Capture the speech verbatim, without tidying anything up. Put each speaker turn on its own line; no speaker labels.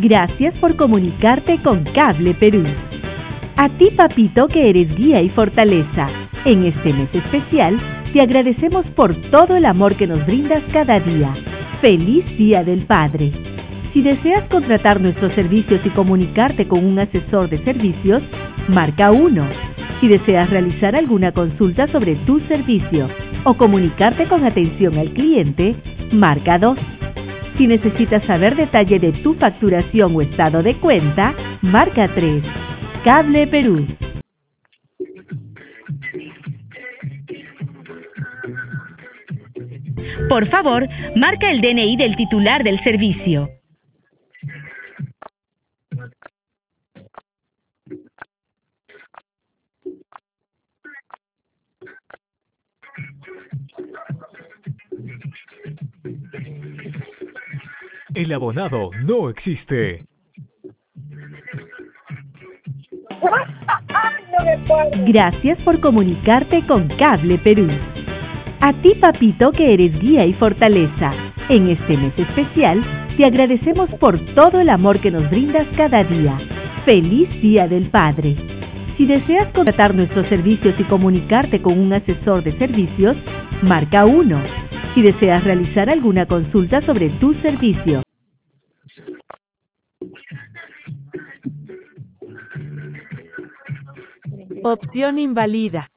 Gracias por comunicarte con Cable Perú. A ti, papito, que eres guía y fortaleza, en este mes especial, te agradecemos por todo el amor que nos brindas cada día. ¡Feliz Día del Padre! Si deseas contratar nuestros servicios y comunicarte con un asesor de servicios, marca uno. Si deseas realizar alguna consulta sobre tu servicio o comunicarte con atención al cliente, marca dos. Si necesitas saber detalle de tu facturación o estado de cuenta, marca tres. Cable Perú. Por favor, marca el D N I del titular del servicio.
El abonado no existe.
Gracias por comunicarte con Cable Perú. A ti, papito, que eres guía y fortaleza, en este mes especial, te agradecemos por todo el amor que nos brindas cada día. ¡Feliz Día del Padre! Si deseas contratar nuestros servicios y comunicarte con un asesor de servicios, marca uno. Si deseas realizar alguna consulta sobre tu servicio.
Opción invalida.